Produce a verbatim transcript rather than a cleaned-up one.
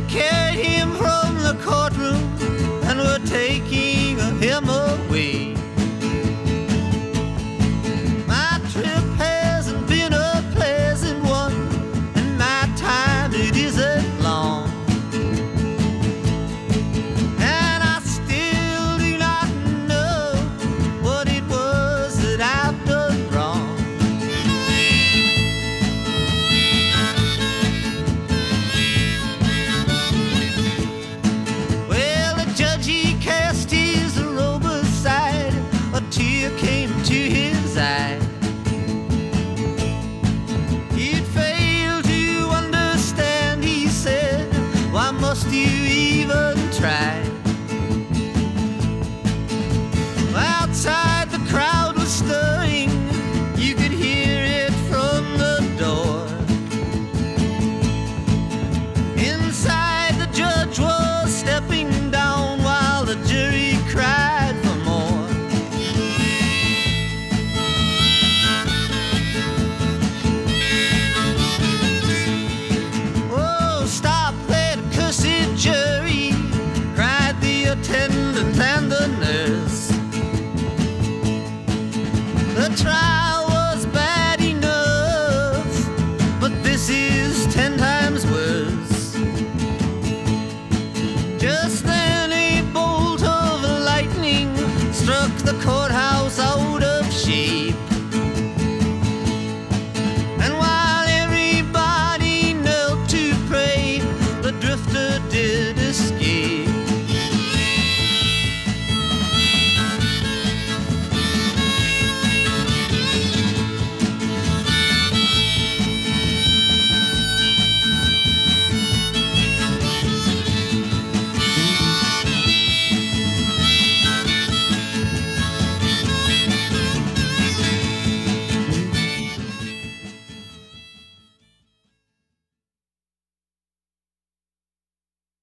carried him from the courtroom and were taking him away. My trip hasn't been a pleasant one, and my time it isn't long. And I still do not know what it was that I've done wrong. Well, the judge, he cast his robe aside, a tear came to his eye. He'd failed to understand, he said, why must you even try? Outside the crowd was stirring, you could hear it from the door. Inside the judge was stepping down while the jury cried for more. Oh, stop that cursed jury, cried the attendant and the nurse. The trial was bad enough, but this is ten times